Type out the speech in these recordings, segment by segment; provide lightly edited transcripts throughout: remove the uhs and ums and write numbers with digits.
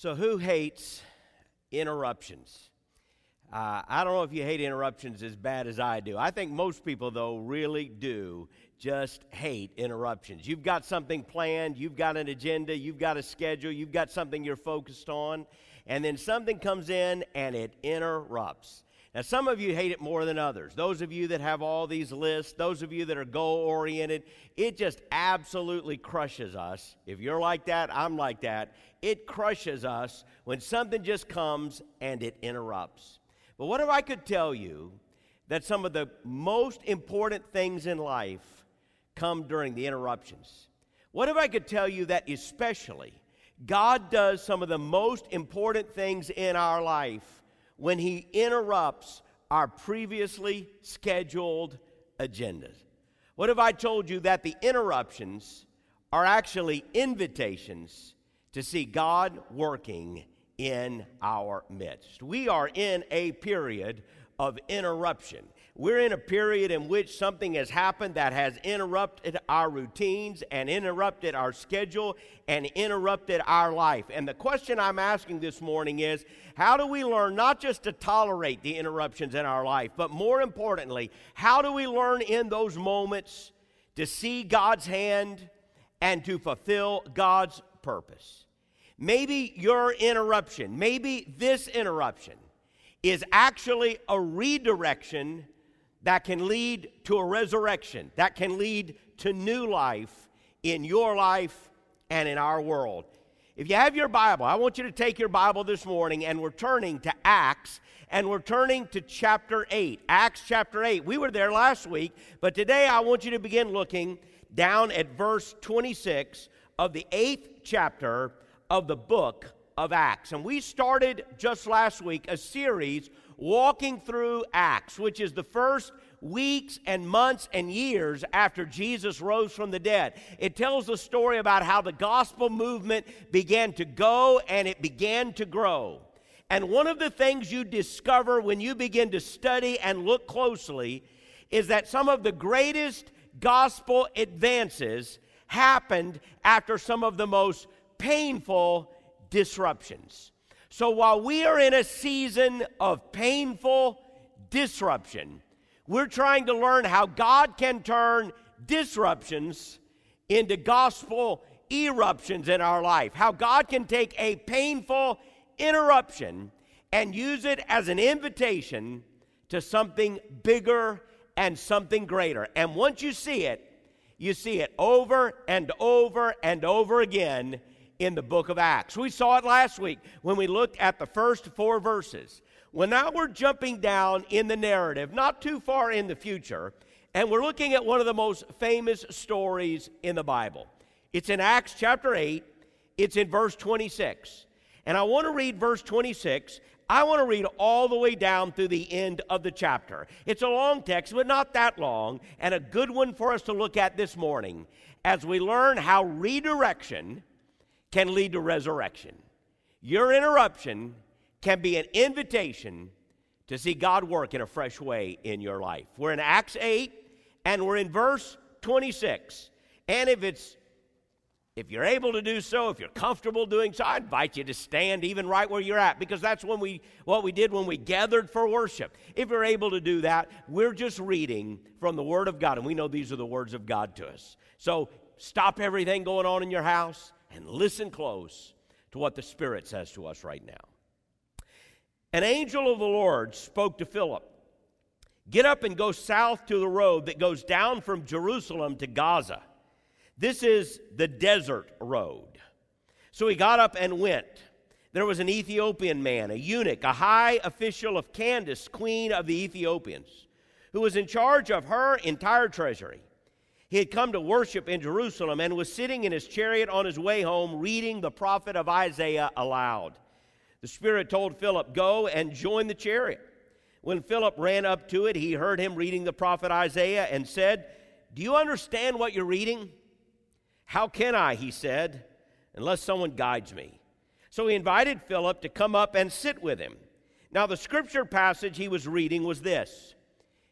So who hates interruptions? I don't know if you hate interruptions as bad as I do. I think most people, though, really do just hate interruptions. You've got something planned, you've got an agenda, you've got a schedule, you've got something you're focused on, and then something comes in and it interrupts. Now, some of you hate it more than others. Those of you that have all these lists, those of you that are goal-oriented, it just absolutely crushes us. If you're like that, I'm like that. It crushes us when something just comes and it interrupts. But what if I could tell you that some of the most important things in life come during the interruptions? What if I could tell you that especially God does some of the most important things in our life when He interrupts our previously scheduled agendas? What if I told you that the interruptions are actually invitations to see God working in our midst? We are in a period of interruption. We're in a period in which something has happened that has interrupted our routines and interrupted our schedule and interrupted our life. And the question I'm asking this morning is, how do we learn not just to tolerate the interruptions in our life, but more importantly, how do we learn in those moments to see God's hand and to fulfill God's purpose? Maybe your interruption, maybe this interruption is actually a redirection that can lead to a resurrection, that can lead to new life in your life and in our world. If you have your Bible, I want you to take your Bible this morning, and we're turning to Acts, and we're turning to chapter 8. Acts chapter 8. We were there last week, but today I want you to begin looking down at verse 26 of the 8th chapter of the book of Acts. And we started just last week a series walking through Acts, which is the first weeks and months and years after Jesus rose from the dead. It tells the story about how the gospel movement began to go and it began to grow. And one of the things you discover when you begin to study and look closely is that some of the greatest gospel advances happened after some of the most painful disruptions. So while we are in a season of painful disruption, we're trying to learn how God can turn disruptions into gospel eruptions in our life. How God can take a painful interruption and use it as an invitation to something bigger and something greater. And once you see it over and over and over again in the book of Acts. We saw it last week when we looked at the first 4 verses. Well, now we're jumping down in the narrative, not too far in the future, and we're looking at one of the most famous stories in the Bible. It's in Acts chapter 8. It's in verse 26. And I want to read verse 26. I want to read all the way down through the end of the chapter. It's a long text, but not that long, and a good one for us to look at this morning as we learn how redirection can lead to resurrection. Your interruption can be an invitation to see God work in a fresh way in your life. We're in Acts 8, and we're in verse 26. And if you're able to do so, if you're comfortable doing so, I invite you to stand even right where you're at, because that's what we did when we gathered for worship. If you're able to do that, we're just reading from the Word of God, and we know these are the words of God to us. So stop everything going on in your house and listen close to what the Spirit says to us right now. An angel of the Lord spoke to Philip. Get up and go south to the road that goes down from Jerusalem to Gaza. This is the desert road. So he got up and went. There was an Ethiopian man, a eunuch, a high official of Candace, queen of the Ethiopians, who was in charge of her entire treasury. He had come to worship in Jerusalem and was sitting in his chariot on his way home, reading the prophet of Isaiah aloud. The Spirit told Philip, go and join the chariot. When Philip ran up to it, he heard him reading the prophet Isaiah and said, do you understand what you're reading? How can I, he said, unless someone guides me. So he invited Philip to come up and sit with him. Now the scripture passage he was reading was this.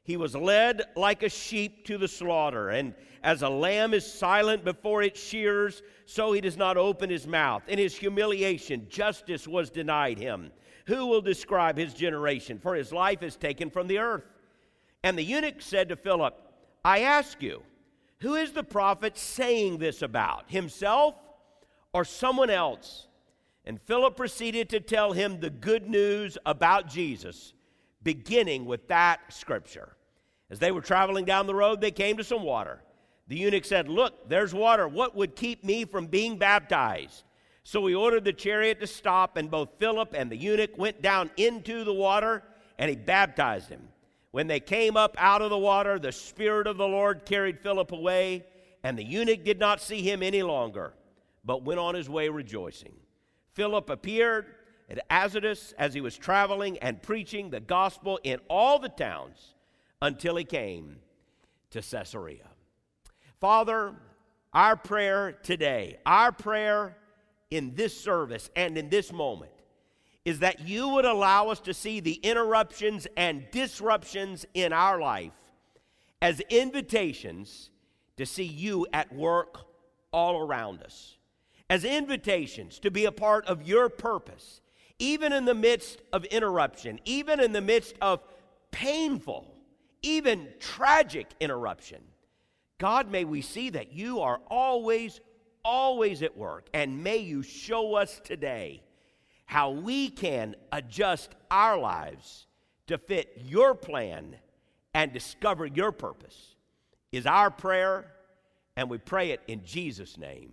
He was led like a sheep to the slaughter, and as a lamb is silent before its shearers, so he does not open his mouth. In his humiliation, justice was denied him. Who will describe his generation? For his life is taken from the earth. And the eunuch said to Philip, I ask you, who is the prophet saying this about, himself or someone else? And Philip proceeded to tell him the good news about Jesus, beginning with that scripture. As they were traveling down the road, they came to some water. The eunuch said, look, there's water. What would keep me from being baptized? So he ordered the chariot to stop, and both Philip and the eunuch went down into the water, and he baptized him. When they came up out of the water, the Spirit of the Lord carried Philip away, and the eunuch did not see him any longer, but went on his way rejoicing. Philip appeared at Azotus as he was traveling and preaching the gospel in all the towns until he came to Caesarea. Father, our prayer today, our prayer in this service and in this moment is that you would allow us to see the interruptions and disruptions in our life as invitations to see you at work all around us, as invitations to be a part of your purpose, even in the midst of interruption, even in the midst of painful, even tragic interruption. God, may we see that you are always at work, and may you show us today how we can adjust our lives to fit your plan and discover your purpose is our prayer, and we pray it in Jesus' name.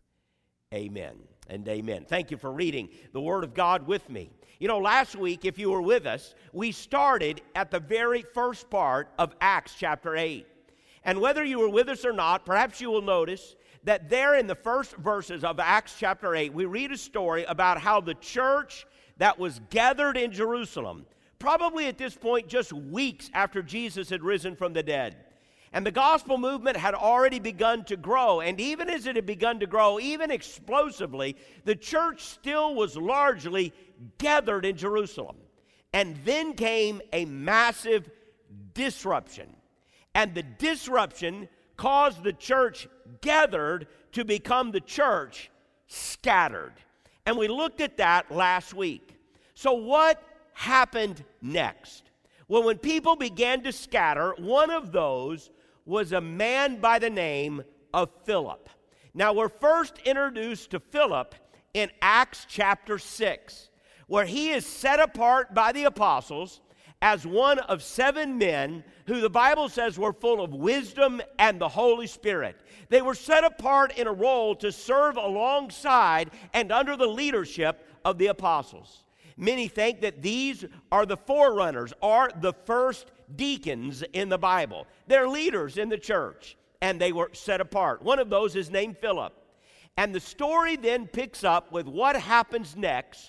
Amen and amen. Thank you for reading the Word of God with me. You know, last week, if you were with us, we started at the very first part of Acts chapter 8. And whether you were with us or not, perhaps you will notice that there in the first verses of Acts chapter 8, we read a story about how the church that was gathered in Jerusalem, probably at this point just weeks after Jesus had risen from the dead, and the gospel movement had already begun to grow. And even as it had begun to grow, even explosively, the church still was largely gathered in Jerusalem. And then came a massive disruption. And the disruption caused the church gathered to become the church scattered. And we looked at that last week. So what happened next? Well, when people began to scatter, one of those was a man by the name of Philip. Now, we're first introduced to Philip in Acts chapter 6, where he is set apart by the apostles as one of 7 men who the Bible says were full of wisdom and the Holy Spirit. They were set apart in a role to serve alongside and under the leadership of the apostles. Many think that these are the forerunners, or the first deacons in the Bible. They're leaders in the church, and they were set apart. One of those is named Philip. And the story then picks up with what happens next,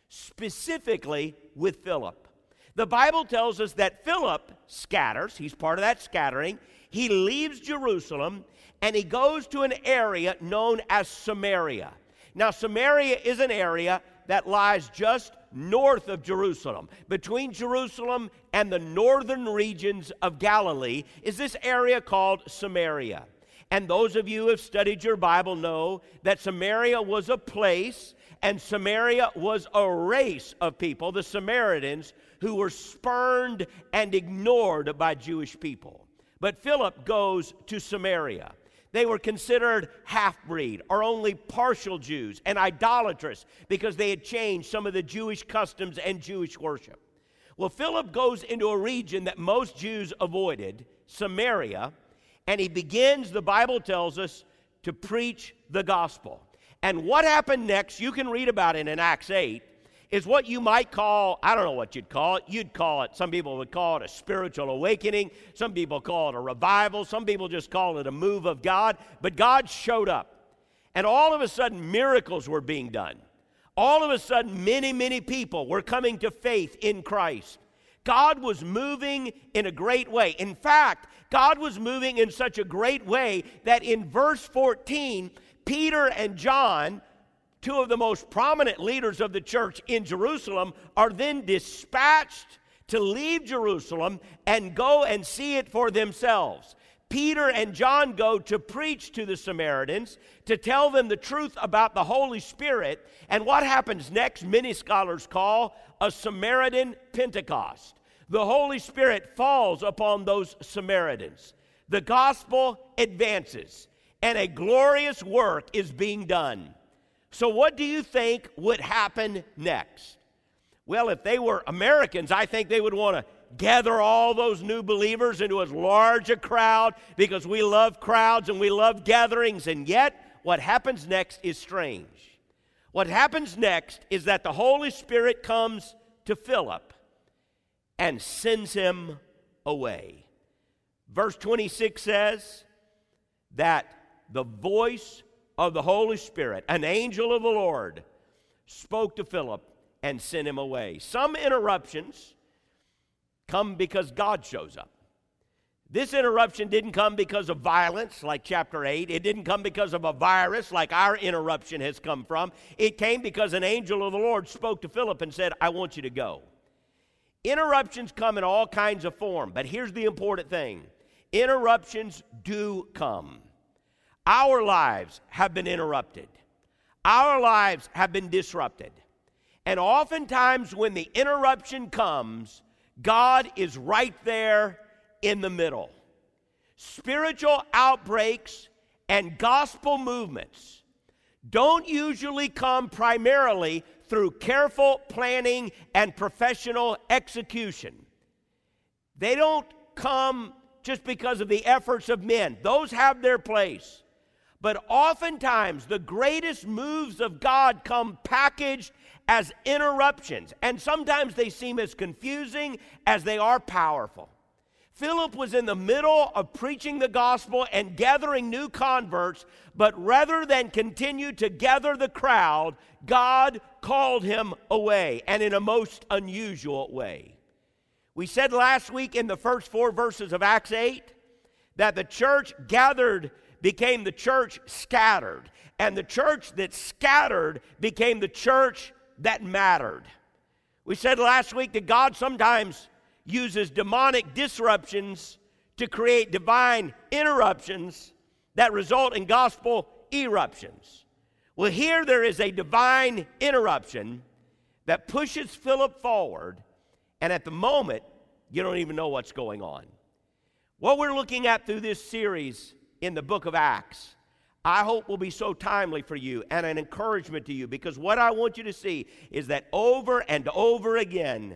specifically with Philip. The Bible tells us that Philip scatters. He's part of that scattering. He leaves Jerusalem, and he goes to an area known as Samaria. Now, Samaria is an area that lies just north of Jerusalem. Between Jerusalem and the northern regions of Galilee is this area called Samaria. And those of you who have studied your Bible know that Samaria was a place, and Samaria was a race of people, the Samaritans, who were spurned and ignored by Jewish people. But Philip goes to Samaria. They were considered half-breed or only partial Jews and idolatrous because they had changed some of the Jewish customs and Jewish worship. Well, Philip goes into a region that most Jews avoided, Samaria, and he begins, the Bible tells us, to preach the gospel. And what happened next, you can read about it in Acts 8, is what you might call, I don't know what you'd call it. You'd call it, some people would call it a spiritual awakening. Some people call it a revival. Some people just call it a move of God. But God showed up. And all of a sudden, miracles were being done. All of a sudden, many people were coming to faith in Christ. God was moving in a great way. In fact, God was moving in such a great way that in verse 14, Peter and John, two of the most prominent leaders of the church in Jerusalem, are then dispatched to leave Jerusalem and go and see it for themselves. Peter and John go to preach to the Samaritans, to tell them the truth about the Holy Spirit. And what happens next, many scholars call a Samaritan Pentecost. The Holy Spirit falls upon those Samaritans. The gospel advances, and a glorious work is being done. So what do you think would happen next? Well, if they were Americans, I think they would want to gather all those new believers into as large a crowd, because we love crowds and we love gatherings. And yet, what happens next is strange. What happens next is that the Holy Spirit comes to Philip and sends him away. Verse 26 says that the voice of the Holy Spirit, an angel of the Lord, spoke to Philip and sent him away. Some interruptions come because God shows up. This interruption didn't come because of violence, like chapter 8. It didn't come because of a virus, like our interruption has come from. It came because an angel of the Lord spoke to Philip and said, I want you to go. Interruptions come in all kinds of form, but here's the important thing. Interruptions do come. Our lives have been interrupted. Our lives have been disrupted. And oftentimes when the interruption comes, God is right there in the middle. Spiritual outbreaks and gospel movements don't usually come primarily through careful planning and professional execution. They don't come just because of the efforts of men. Those have their place. But oftentimes the greatest moves of God come packaged as interruptions, and sometimes they seem as confusing as they are powerful. Philip was in the middle of preaching the gospel and gathering new converts, but rather than continue to gather the crowd, God called him away, and in a most unusual way. We said last week in the first 4 verses of Acts 8 that the church gathered became the church scattered, and the church that scattered became the church that mattered. We said last week that God sometimes uses demonic disruptions to create divine interruptions that result in gospel eruptions. Well, here there is a divine interruption that pushes Philip forward, and at the moment, you don't even know what's going on. What we're looking at through this series in the book of Acts, I hope will be so timely for you and an encouragement to you, because what I want you to see is that over and over again,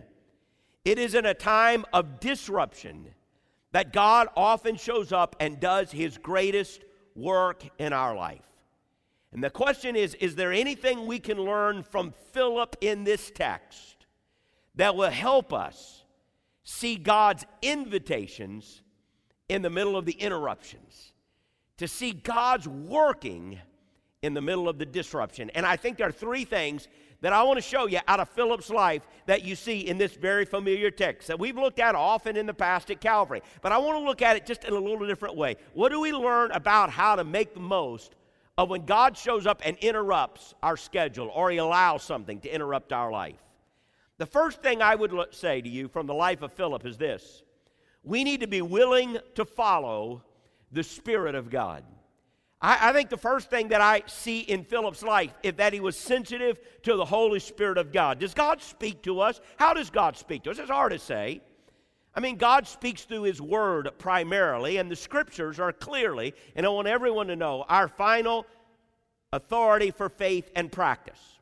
it is in a time of disruption that God often shows up and does his greatest work in our life. And the question is there anything we can learn from Philip in this text that will help us see God's invitations in the middle of the interruptions? To see God's working in the middle of the disruption. And I think there are 3 things that I want to show you out of Philip's life that you see in this very familiar text that we've looked at often in the past at Calvary. But I want to look at it just in a little different way. What do we learn about how to make the most of when God shows up and interrupts our schedule, or he allows something to interrupt our life? The first thing I would say to you from the life of Philip is this: we need to be willing to follow the Spirit of God. I think the first thing that I see in Philip's life is that he was sensitive to the Holy Spirit of God. Does God speak to us? How does God speak to us? It's hard to say. I mean, God speaks through his word primarily, and the scriptures are clearly, and I want everyone to know, our final authority for faith and practice.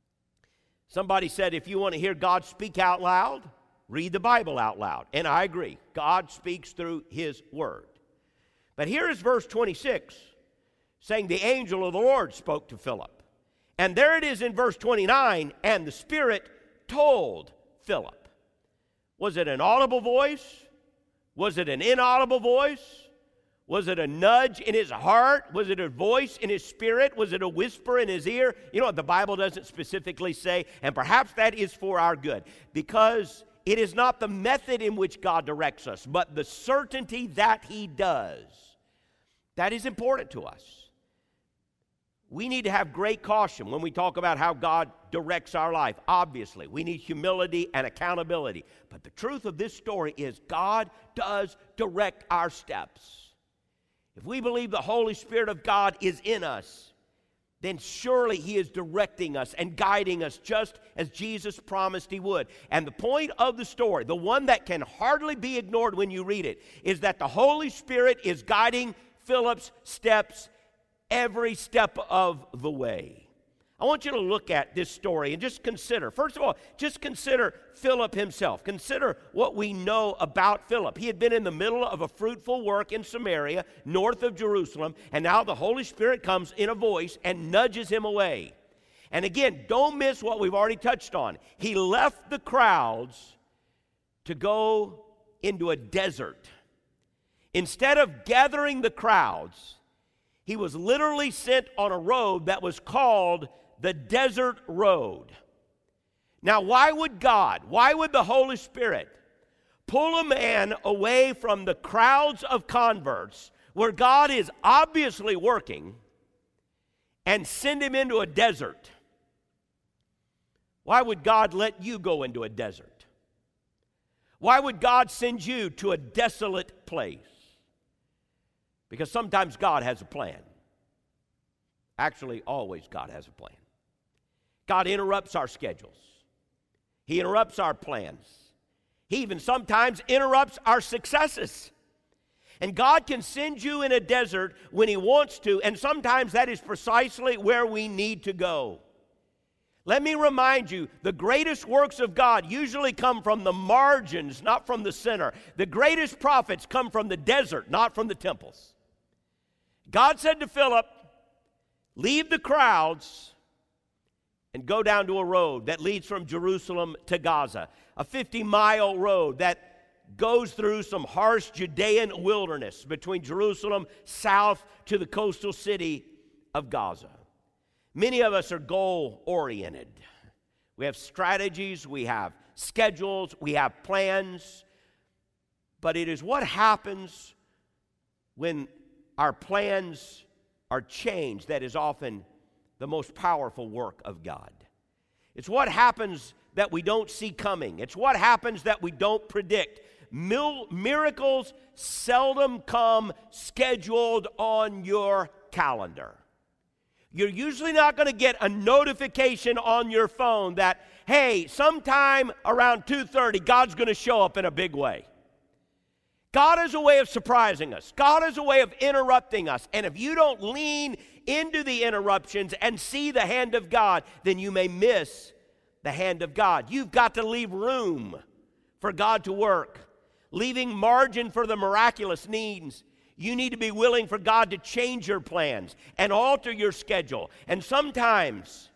Somebody said, if you want to hear God speak out loud, read the Bible out loud. And I agree. God speaks through his word. But here is verse 26, saying the angel of the Lord spoke to Philip. And there it is in verse 29, and the Spirit told Philip. Was it an audible voice? Was it an inaudible voice? Was it a nudge in his heart? Was it a voice in his spirit? Was it a whisper in his ear? You know what the Bible doesn't specifically say, and perhaps that is for our good, because it is not the method in which God directs us, but the certainty that he does. That is important to us. We need to have great caution when we talk about how God directs our life. Obviously, we need humility and accountability. But the truth of this story is God does direct our steps. If we believe the Holy Spirit of God is in us, then surely He is directing us and guiding us just as Jesus promised He would. And the point of the story, the one that can hardly be ignored when you read it, is that the Holy Spirit is guiding Philip's steps every step of the way. I want you to look at this story and just consider. First of all, just consider Philip himself. Consider what we know about Philip. He had been in the middle of a fruitful work in Samaria, north of Jerusalem, and now the Holy Spirit comes in a voice and nudges him away. And again, don't miss what we've already touched on. He left the crowds to go into a desert. Instead of gathering the crowds, he was literally sent on a road that was called the desert road. Now, why would the Holy Spirit pull a man away from the crowds of converts where God is obviously working and send him into a desert? Why would God let you go into a desert? Why would God send you to a desolate place? Because sometimes God has a plan. Actually, always God has a plan. God interrupts our schedules. He interrupts our plans. He even sometimes interrupts our successes. And God can send you in a desert when He wants to, and sometimes that is precisely where we need to go. Let me remind you, the greatest works of God usually come from the margins, not from the center. The greatest prophets come from the desert, not from the temples. God said to Philip, leave the crowds and go down to a road that leads from Jerusalem to Gaza, a 50-mile road that goes through some harsh Judean wilderness between Jerusalem south to the coastal city of Gaza. Many of us are goal-oriented. We have strategies, we have schedules, we have plans, but it is what happens when our plans are changed that is often the most powerful work of God. It's what happens that we don't see coming. It's what happens that we don't predict. Miracles seldom come scheduled on your calendar. You're usually not going to get a notification on your phone that, hey, sometime around 2:30, God's going to show up in a big way. God is a way of surprising us. God is a way of interrupting us. And if you don't lean into the interruptions and see the hand of God, then you may miss the hand of God. You've got to leave room for God to work. Leaving margin for the miraculous needs. You need to be willing for God to change your plans and alter your schedule. And sometimes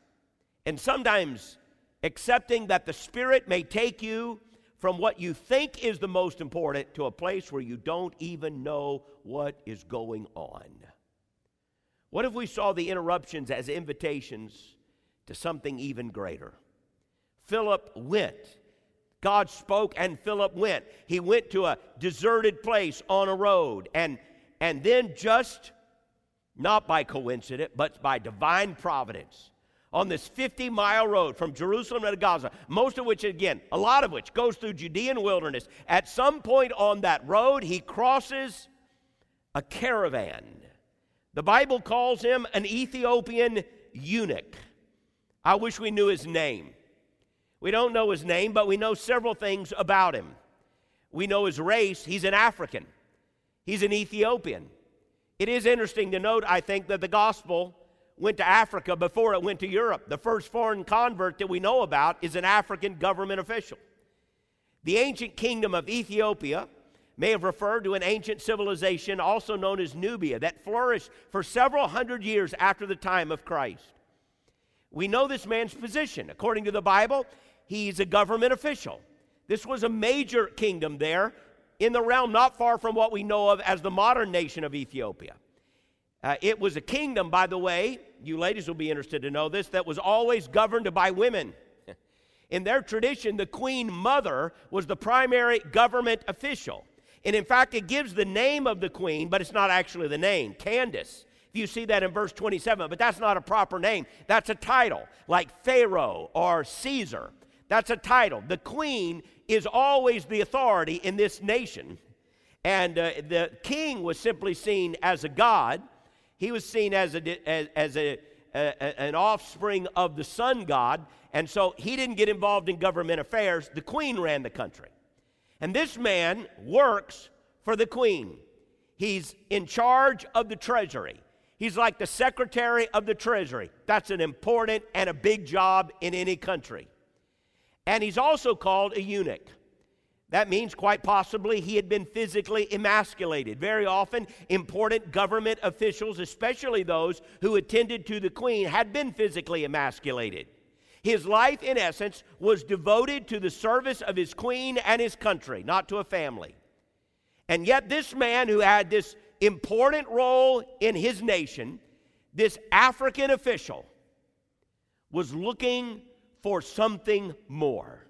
accepting that the Spirit may take you from what you think is the most important to a place where you don't even know what is going on. What if we saw the interruptions as invitations to something even greater? Philip went. God spoke and Philip went. He went to a deserted place on a road. And then just, not by coincidence, but by divine providence, on this 50-mile road from Jerusalem to Gaza, most of which, again, a lot of which goes through Judean wilderness, at some point on that road, he crosses a caravan. The Bible calls him an Ethiopian eunuch. I wish we knew his name. We don't know his name, but we know several things about him. We know his race. He's an African. He's an Ethiopian. It is interesting to note, I think, that the gospel went to Africa before it went to Europe. The first foreign convert that we know about is an African government official. The ancient kingdom of Ethiopia may have referred to an ancient civilization also known as Nubia that flourished for several hundred years after the time of Christ. We know this man's position. According to the Bible, he's a government official. This was a major kingdom there in the realm not far from what we know of as the modern nation of Ethiopia. It was a kingdom, by the way, you ladies will be interested to know this, that was always governed by women. In their tradition, the queen mother was the primary government official. And in fact, it gives the name of the queen, but it's not actually the name, Candace. You see that in verse 27, but that's not a proper name. That's a title, like Pharaoh or Caesar. That's a title. The queen is always the authority in this nation. And the king was simply seen as a god. He was seen as an offspring of the sun god. And so he didn't get involved in government affairs. The queen ran the country. And this man works for the queen. He's in charge of the treasury. He's like the secretary of the treasury. That's an important and a big job in any country. And he's also called a eunuch. That means quite possibly he had been physically emasculated. Very often, important government officials, especially those who attended to the queen, had been physically emasculated. His life, in essence, was devoted to the service of his queen and his country, not to a family. And yet this man who had this important role in his nation, this African official, was looking for something more.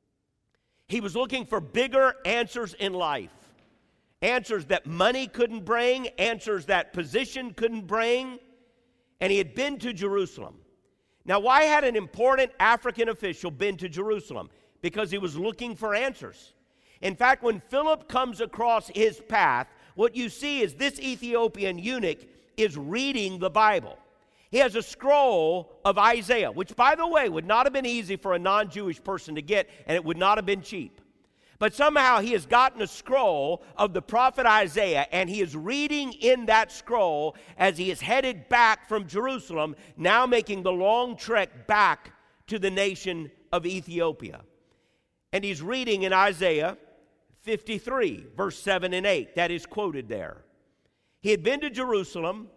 He was looking for bigger answers in life. Answers that money couldn't bring, answers that position couldn't bring. And he had been to Jerusalem. Now, why had an important African official been to Jerusalem? Because he was looking for answers. In fact, when Philip comes across his path, what you see is this Ethiopian eunuch is reading the Bible. He has a scroll of Isaiah, which, by the way, would not have been easy for a non-Jewish person to get, and it would not have been cheap. But somehow he has gotten a scroll of the prophet Isaiah, and he is reading in that scroll as he is headed back from Jerusalem, now making the long trek back to the nation of Ethiopia. And he's reading in Isaiah 53, verse 7 and 8. That is quoted there. He had been to Jerusalem,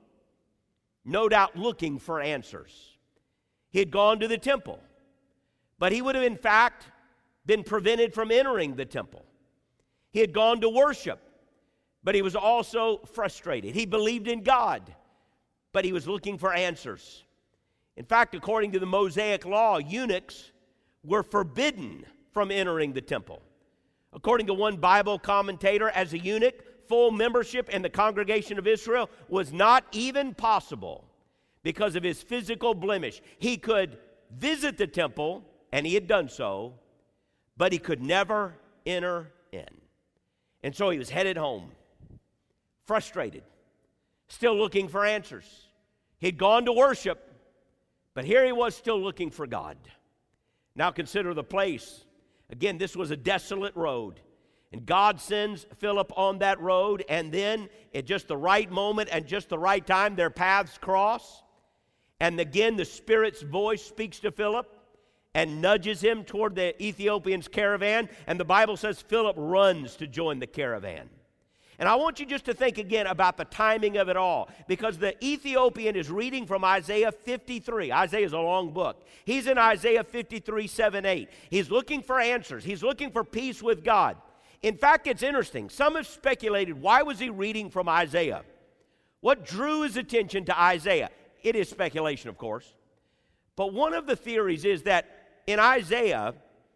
no doubt looking for answers. He had gone to the temple, but he would have in fact been prevented from entering the temple. He had gone to worship, but he was also frustrated. He believed in God, but he was looking for answers. In fact, according to the Mosaic law, eunuchs were forbidden from entering the temple. According to one Bible commentator, as a eunuch, full membership in the congregation of Israel was not even possible because of his physical blemish. He could visit the temple, and he had done so, but he could never enter in. And so he was headed home, frustrated, still looking for answers. He'd gone to worship, but here he was still looking for God. Now consider the place. Again, this was a desolate road. And God sends Philip on that road, and then at just the right moment and just the right time, their paths cross. And again, the Spirit's voice speaks to Philip and nudges him toward the Ethiopian's caravan. And the Bible says Philip runs to join the caravan. And I want you just to think again about the timing of it all, because the Ethiopian is reading from Isaiah 53. Isaiah is a long book. He's in Isaiah 53, 7, 8. He's looking for answers. He's looking for peace with God. In fact, it's interesting. Some have speculated, why was he reading from Isaiah? What drew his attention to Isaiah? It is speculation, of course. But one of the theories is that in Isaiah,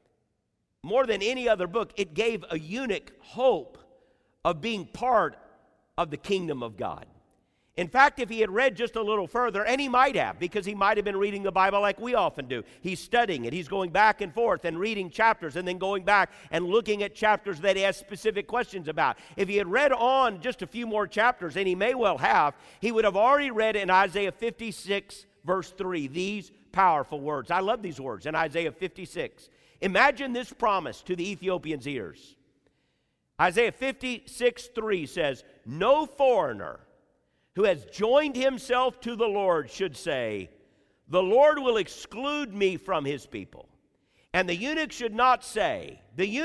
more than any other book, it gave a eunuch hope of being part of the kingdom of God. In fact, if he had read just a little further, and he might have, because he might have been reading the Bible like we often do. He's studying it. He's going back and forth and reading chapters and then going back and looking at chapters that he has specific questions about. If he had read on just a few more chapters, and he may well have, he would have already read in Isaiah 56, verse 3, these powerful words. I love these words in Isaiah 56. Imagine this promise to the Ethiopian's ears. Isaiah 56, 3 says, "No foreigner who has joined himself to the Lord should say, 'The Lord will exclude me from his people.' And the eunuch should not say,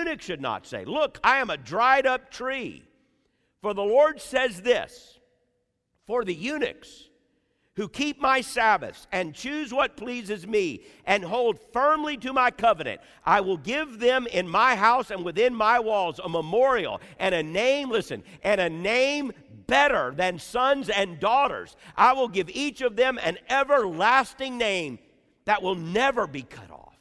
'Look, I am a dried up tree.' For the Lord says this, 'For the eunuchs who keep my Sabbaths and choose what pleases me and hold firmly to my covenant, I will give them in my house and within my walls a memorial and a name,' listen, 'and a name better than sons and daughters. I will give each of them an everlasting name that will never be cut off.'"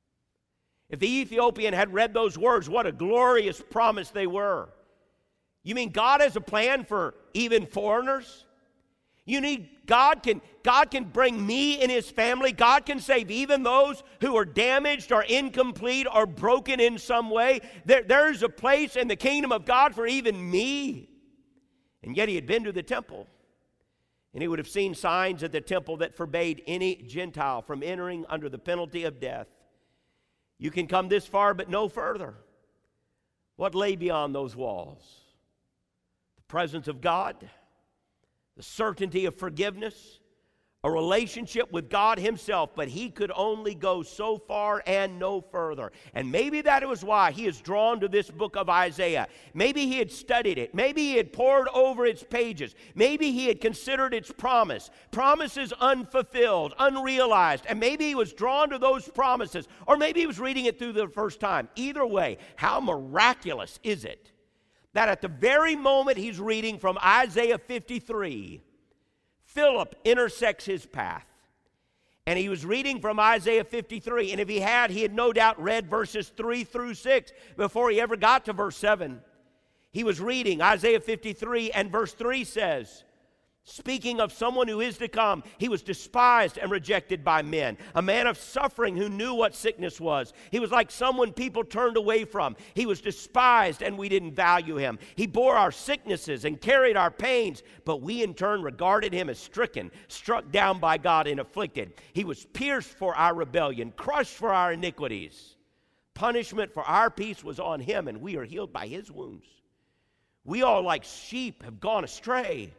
If the Ethiopian had read those words, what a glorious promise they were. You mean God has a plan for even foreigners? You need God can bring me and his family. God can save even those who are damaged or incomplete or broken in some way. There's a place in the kingdom of God for even me. And yet he had been to the temple. And he would have seen signs at the temple that forbade any Gentile from entering under the penalty of death. You can come this far but no further. What lay beyond those walls? The presence of God, the certainty of forgiveness, a relationship with God himself, but he could only go so far and no further. And maybe that was why he is drawn to this book of Isaiah. Maybe he had studied it. Maybe he had pored over its pages. Maybe he had considered its promises unfulfilled, unrealized, and maybe he was drawn to those promises, or maybe he was reading it through the first time. Either way, how miraculous is it that at the very moment he's reading from Isaiah 53, Philip intersects his path. And he was reading from Isaiah 53. And if he had no doubt read verses 3 through 6 before he ever got to verse 7. He was reading Isaiah 53, and verse 3 says, speaking of someone who is to come, he was despised and rejected by men, a man of suffering who knew what sickness was. He was like someone people turned away from. He was despised and we didn't value him. He bore our sicknesses and carried our pains, but we in turn regarded him as stricken, struck down by God and afflicted. He was pierced for our rebellion, crushed for our iniquities. Punishment for our peace was on him, and we are healed by his wounds. We all like sheep have gone astray.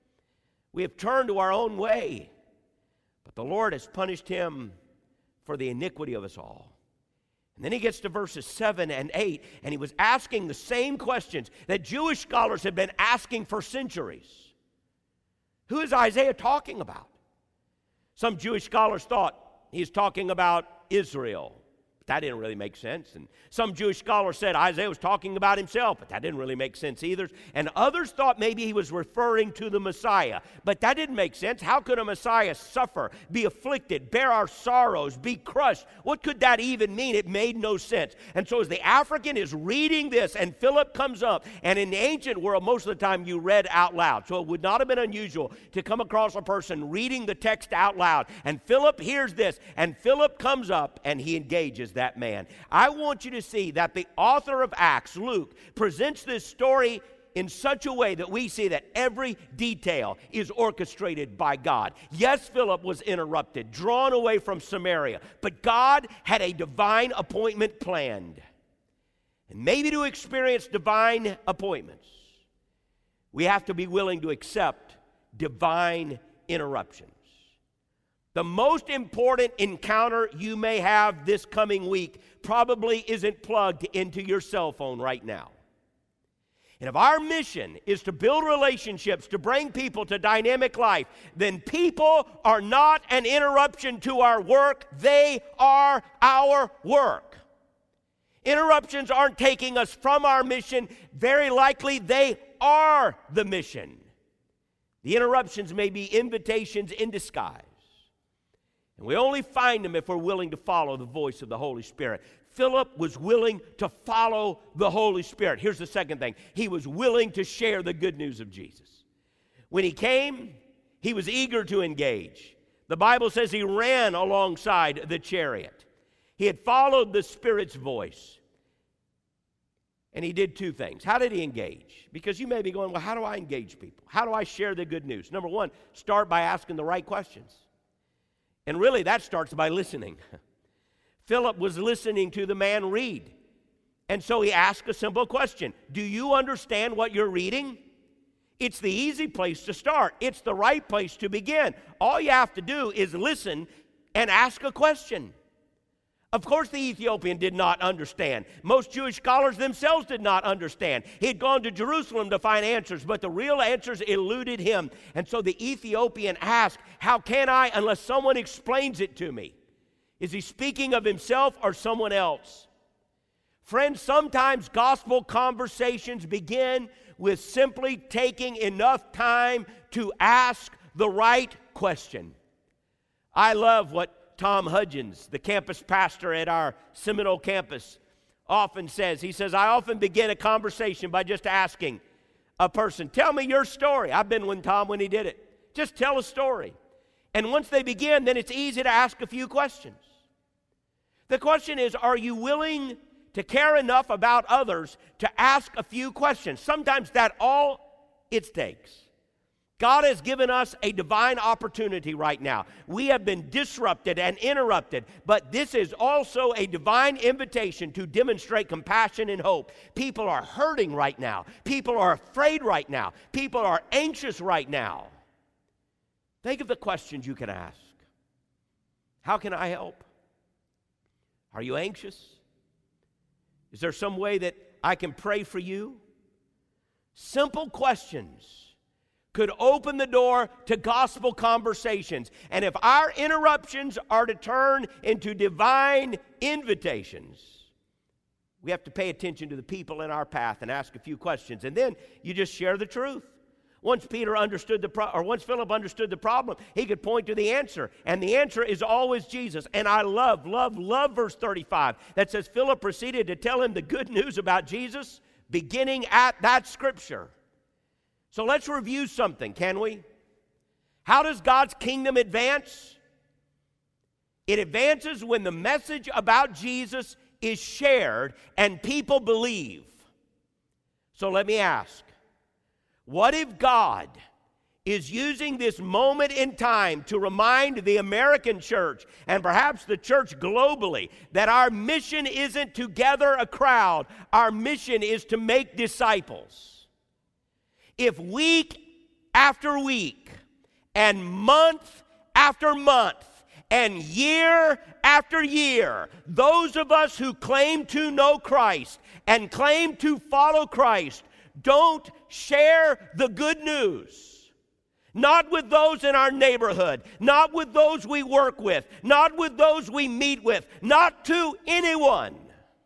We have turned to our own way, but the Lord has punished him for the iniquity of us all. And then he gets to verses 7 and 8, and he was asking the same questions that Jewish scholars had been asking for centuries. Who is Isaiah talking about? Some Jewish scholars thought he's talking about Israel. That didn't really make sense. And some Jewish scholars said Isaiah was talking about himself, but that didn't really make sense either. And others thought maybe he was referring to the Messiah, but that didn't make sense. How could a Messiah suffer, be afflicted, bear our sorrows, be crushed? What could that even mean? It made no sense. And so as the African is reading this, and Philip comes up, and in the ancient world, most of the time you read out loud. So it would not have been unusual to come across a person reading the text out loud. And Philip hears this, and Philip comes up, and he engages that man. I want you to see that the author of Acts, Luke, presents this story in such a way that we see that every detail is orchestrated by God. Yes, Philip was interrupted, drawn away from Samaria, but God had a divine appointment planned. And maybe to experience divine appointments, we have to be willing to accept divine interruptions. The most important encounter you may have this coming week probably isn't plugged into your cell phone right now. And if our mission is to build relationships, to bring people to dynamic life, then people are not an interruption to our work. They are our work. Interruptions aren't taking us from our mission. Very likely they are the mission. The interruptions may be invitations in disguise. And we only find them if we're willing to follow the voice of the Holy Spirit. Philip was willing to follow the Holy Spirit. Here's the second thing. He was willing to share the good news of Jesus. When he came, he was eager to engage. The Bible says he ran alongside the chariot. He had followed the Spirit's voice. And he did two things. How did he engage? Because you may be going, well, how do I engage people? How do I share the good news? Number one, start by asking the right questions. And really, that starts by listening. Philip was listening to the man read. And so he asked a simple question. Do you understand what you're reading? It's the easy place to start. It's the right place to begin. All you have to do is listen and ask a question. Of course, the Ethiopian did not understand. Most Jewish scholars themselves did not understand. He had gone to Jerusalem to find answers, but the real answers eluded him. And so the Ethiopian asked, how can I unless someone explains it to me? Is he speaking of himself or someone else? Friends, sometimes gospel conversations begin with simply taking enough time to ask the right question. I love what Tom Hudgens, the campus pastor at our Seminole campus, often says. He says, I often begin a conversation by just asking a person, tell me your story. I've been with Tom when he did it. Just tell a story. And once they begin, then it's easy to ask a few questions. The question is, are you willing to care enough about others to ask a few questions? Sometimes that's all it takes. God has given us a divine opportunity right now. We have been disrupted and interrupted, but this is also a divine invitation to demonstrate compassion and hope. People are hurting right now. People are afraid right now. People are anxious right now. Think of the questions you can ask. How can I help? Are you anxious? Is there some way that I can pray for you? Simple questions could open the door to gospel conversations. And if our interruptions are to turn into divine invitations, we have to pay attention to the people in our path and ask a few questions. And then you just share the truth. Once Philip understood the problem, he could point to the answer. And the answer is always Jesus. And I love verse 35 that says, Philip proceeded to tell him the good news about Jesus, beginning at that scripture. So let's review something, can we? How does God's kingdom advance? It advances when the message about Jesus is shared and people believe. So let me ask, what if God is using this moment in time to remind the American church and perhaps the church globally that our mission isn't to gather a crowd, our mission is to make disciples? If week after week and month after month and year after year, those of us who claim to know Christ and claim to follow Christ don't share the good news, not with those in our neighborhood, not with those we work with, not with those we meet with, not to anyone,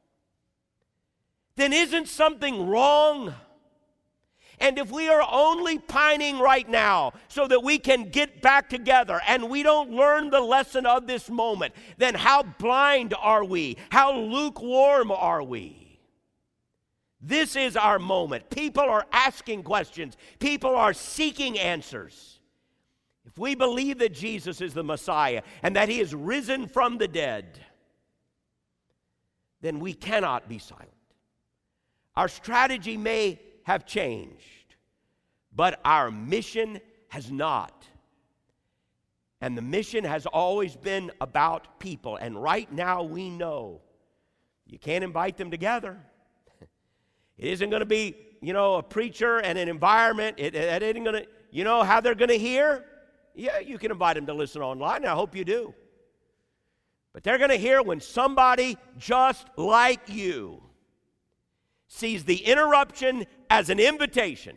then isn't something wrong? And if we are only pining right now so that we can get back together and we don't learn the lesson of this moment, then how blind are we? How lukewarm are we? This is our moment. People are asking questions. People are seeking answers. If we believe that Jesus is the Messiah and that He is risen from the dead, then we cannot be silent. Our strategy may have changed, but our mission has not. And the mission has always been about people. And right now we know you can't invite them together. It isn't going to be, a preacher and an environment. It isn't going to, how they're going to hear? Yeah, you can invite them to listen online, and I hope you do. But they're going to hear when somebody just like you sees the interruption as an invitation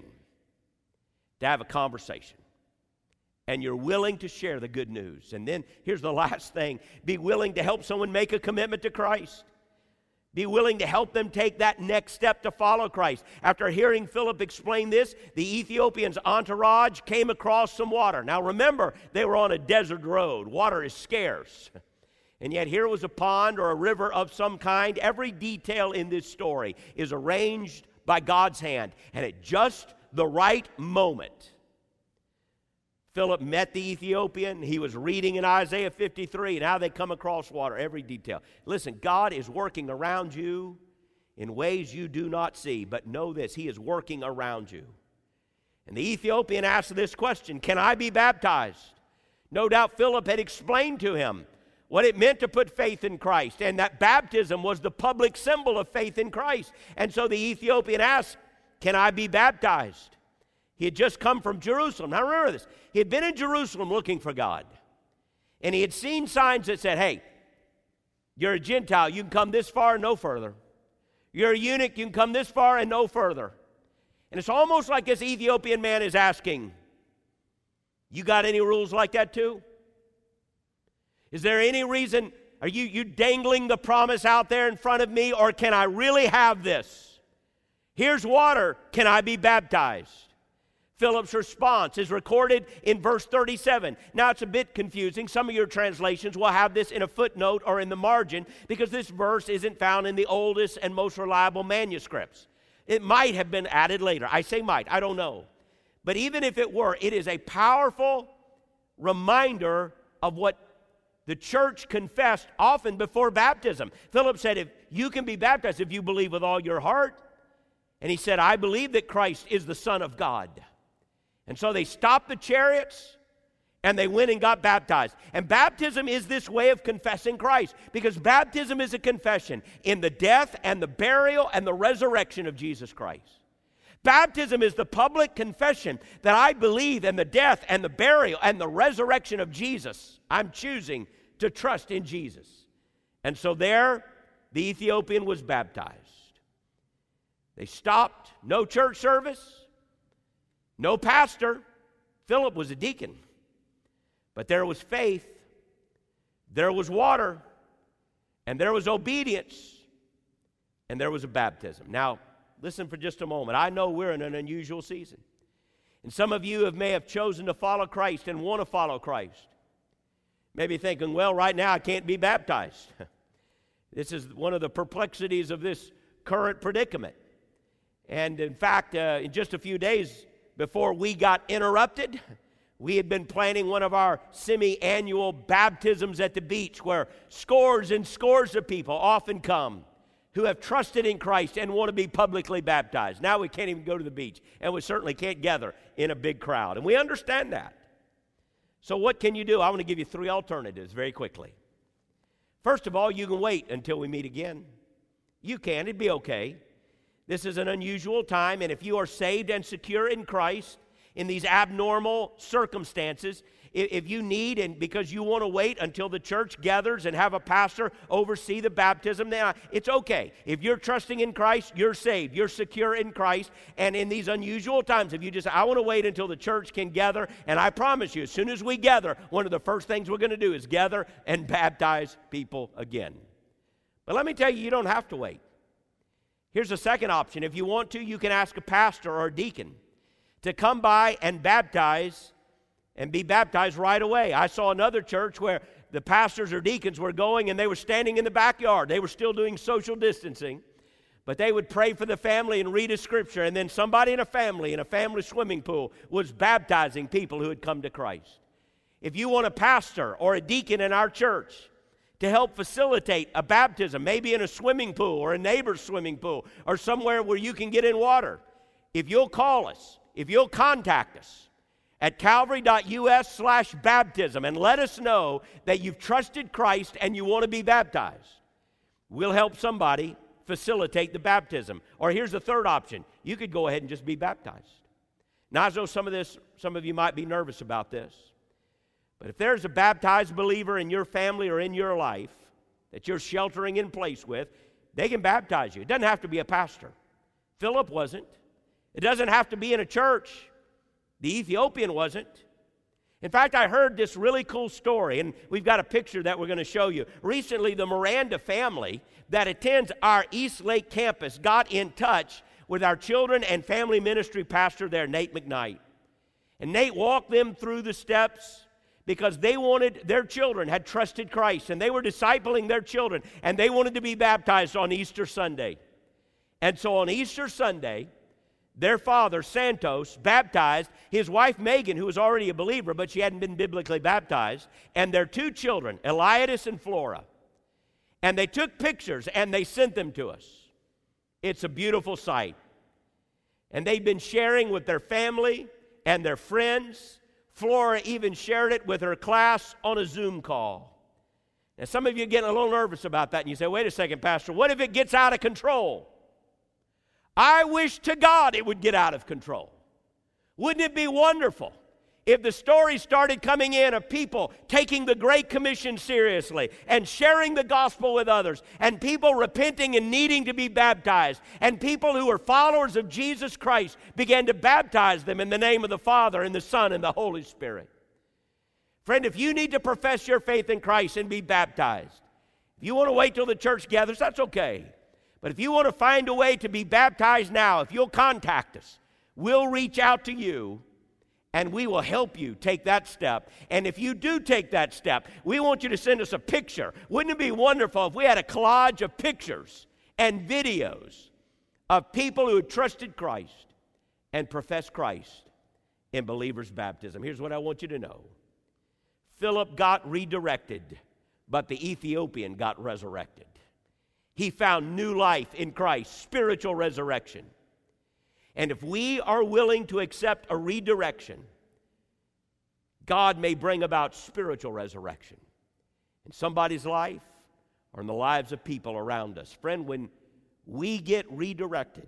to have a conversation. And you're willing to share the good news. And then here's the last thing. Be willing to help someone make a commitment to Christ. Be willing to help them take that next step to follow Christ. After hearing Philip explain this, the Ethiopian's entourage came across some water. Now remember, they were on a desert road. Water is scarce. And yet here was a pond or a river of some kind. Every detail in this story is arranged by God's hand. And at just the right moment, Philip met the Ethiopian. He was reading in Isaiah 53. Now they come across water, every detail. Listen, God is working around you in ways you do not see. But know this, He is working around you. And the Ethiopian asked this question, can I be baptized? No doubt Philip had explained to him what it meant to put faith in Christ, and that baptism was the public symbol of faith in Christ. And so the Ethiopian asked, can I be baptized? He had just come from Jerusalem. Now remember this. He had been in Jerusalem looking for God. And he had seen signs that said, hey, you're a Gentile. You can come this far and no further. You're a eunuch. You can come this far and no further. And it's almost like this Ethiopian man is asking, you got any rules like that too? Is there any reason, are you dangling the promise out there in front of me, or can I really have this? Here's water, can I be baptized? Philip's response is recorded in verse 37. Now it's a bit confusing. Some of your translations will have this in a footnote or in the margin because this verse isn't found in the oldest and most reliable manuscripts. It might have been added later. I say might, I don't know. But even if it were, it is a powerful reminder of what the church confessed often before baptism. Philip said, if you can be baptized if you believe with all your heart. And he said, I believe that Christ is the Son of God. And so they stopped the chariots and they went and got baptized. And baptism is this way of confessing Christ, because baptism is a confession in the death and the burial and the resurrection of Jesus Christ. Baptism is the public confession that I believe in the death and the burial and the resurrection of Jesus. I'm choosing to trust in Jesus. And so there, the Ethiopian was baptized. They stopped, no church service, no pastor. Philip was a deacon. But there was faith, there was water, and there was obedience, and there was a baptism. Now, listen for just a moment. I know we're in an unusual season. And some of you may have chosen to follow Christ and want to follow Christ. Maybe thinking, well, right now I can't be baptized. This is one of the perplexities of this current predicament. And in fact, in just a few days before we got interrupted, we had been planning one of our semi-annual baptisms at the beach, where scores and scores of people often come who have trusted in Christ and want to be publicly baptized. Now we can't even go to the beach, and we certainly can't gather in a big crowd. And we understand that. So what can you do? I want to give you 3 alternatives very quickly. First of all, you can wait until we meet again. You can. It'd be okay. This is an unusual time, and if you are saved and secure in Christ in these abnormal circumstances, if you need, and because you want to wait until the church gathers and have a pastor oversee the baptism, then it's okay. If you're trusting in Christ, you're saved. You're secure in Christ. And in these unusual times, if you just, I want to wait until the church can gather, and I promise you, as soon as we gather, one of the first things we're going to do is gather and baptize people again. But let me tell you, you don't have to wait. Here's a second option. If you want to, you can ask a pastor or a deacon to come by and baptize and be baptized right away. I saw another church where the pastors or deacons were going and they were standing in the backyard. They were still doing social distancing, but they would pray for the family and read a scripture, and then somebody in a family swimming pool was baptizing people who had come to Christ. If you want a pastor or a deacon in our church to help facilitate a baptism, maybe in a swimming pool or a neighbor's swimming pool or somewhere where you can get in water, if you'll call us, if you'll contact us at calvary.us/baptism and let us know that you've trusted Christ and you want to be baptized, we'll help somebody facilitate the baptism. Or here's the third option. You could go ahead and just be baptized. Now, I know some of you might be nervous about this, but if there's a baptized believer in your family or in your life that you're sheltering in place with, they can baptize you. It doesn't have to be a pastor. Philip wasn't. It doesn't have to be in a church. The Ethiopian wasn't. In fact, I heard this really cool story, and we've got a picture that we're going to show you. Recently, the Miranda family that attends our East Lake campus got in touch with our children and family ministry pastor there, Nate McKnight. And Nate walked them through the steps because they wanted, their children had trusted Christ, and they were discipling their children, and they wanted to be baptized on Easter Sunday. And so on Easter Sunday, their father, Santos, baptized his wife, Megan, who was already a believer, but she hadn't been biblically baptized, and their 2 children, Eliadus and Flora. And they took pictures, and they sent them to us. It's a beautiful sight. And they've been sharing with their family and their friends. Flora even shared it with her class on a Zoom call. Now, some of you are getting a little nervous about that, and you say, wait a second, Pastor, what if it gets out of control? I wish to God it would get out of control. Wouldn't it be wonderful if the stories started coming in of people taking the Great Commission seriously and sharing the gospel with others, and people repenting and needing to be baptized, and people who are followers of Jesus Christ began to baptize them in the name of the Father and the Son and the Holy Spirit? Friend, if you need to profess your faith in Christ and be baptized, if you want to wait till the church gathers, that's okay. But if you want to find a way to be baptized now, if you'll contact us, we'll reach out to you and we will help you take that step. And if you do take that step, we want you to send us a picture. Wouldn't it be wonderful if we had a collage of pictures and videos of people who had trusted Christ and professed Christ in believers' baptism? Here's what I want you to know. Philip got redirected, but the Ethiopian got resurrected. He found new life in Christ, spiritual resurrection. And if we are willing to accept a redirection, God may bring about spiritual resurrection in somebody's life or in the lives of people around us. Friend, when we get redirected,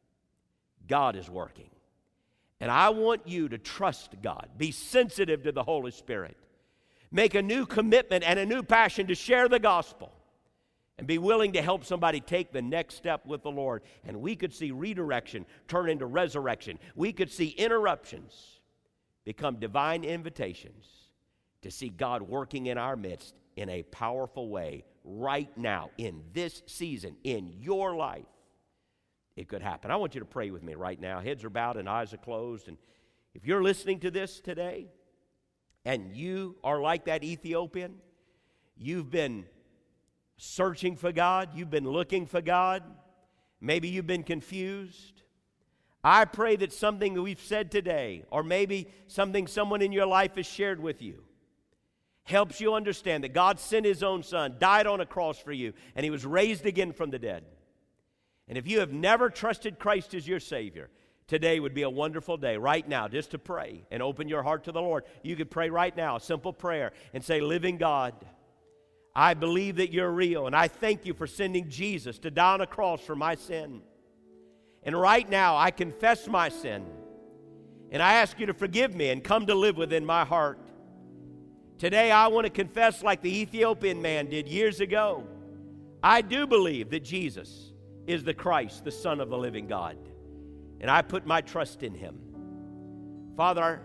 God is working. And I want you to trust God. Be sensitive to the Holy Spirit. Make a new commitment and a new passion to share the gospel. And be willing to help somebody take the next step with the Lord. And we could see redirection turn into resurrection. We could see interruptions become divine invitations to see God working in our midst in a powerful way right now, in this season, in your life. It could happen. I want you to pray with me right now. Heads are bowed and eyes are closed. And if you're listening to this today and you are like that Ethiopian, you've been searching for God, you've been looking for God, maybe you've been confused. I pray that something that we've said today, or maybe something someone in your life has shared with you, helps you understand that God sent His own Son, died on a cross for you, and He was raised again from the dead. And if you have never trusted Christ as your Savior, today would be a wonderful day right now just to pray and open your heart to the Lord. You could pray right now, a simple prayer, and say, "Living God, I believe that you're real, and I thank you for sending Jesus to die on a cross for my sin. And right now, I confess my sin, and I ask you to forgive me and come to live within my heart. Today, I want to confess like the Ethiopian man did years ago. I do believe that Jesus is the Christ, the Son of the living God, and I put my trust in Him. Father,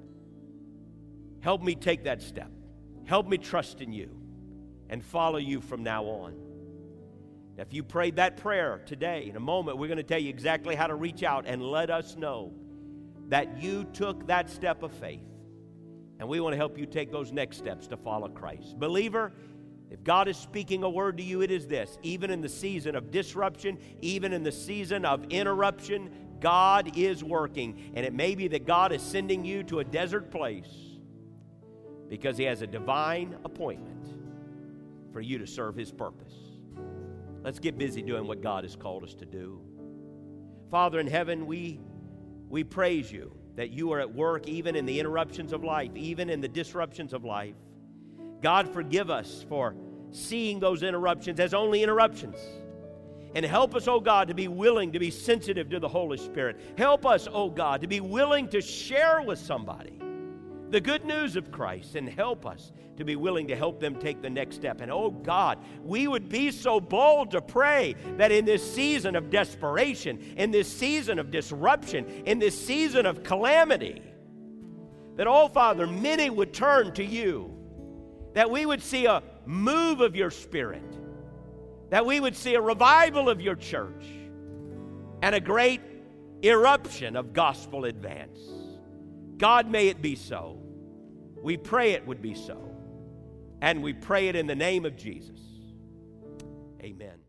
help me take that step. Help me trust in you and follow you from now on." If you prayed that prayer today, in a moment, we're going to tell you exactly how to reach out and let us know that you took that step of faith. And we want to help you take those next steps to follow Christ. Believer, if God is speaking a word to you, it is this: even in the season of disruption, even in the season of interruption, God is working. And it may be that God is sending you to a desert place because He has a divine appointment for you to serve His purpose. Let's get busy doing what God has called us to do. Father in heaven, we praise you that you are at work even in the interruptions of life, even in the disruptions of life. God, forgive us for seeing those interruptions as only interruptions. And help us, oh God, to be willing to be sensitive to the Holy Spirit. Help us, oh God, to be willing to share with somebody the good news of Christ, and help us to be willing to help them take the next step. And oh God, we would be so bold to pray that in this season of desperation, in this season of disruption, in this season of calamity, that, oh Father, many would turn to you, that we would see a move of your Spirit, that we would see a revival of your church, and a great eruption of gospel advance. God, may it be so. We pray it would be so. And we pray it in the name of Jesus. Amen.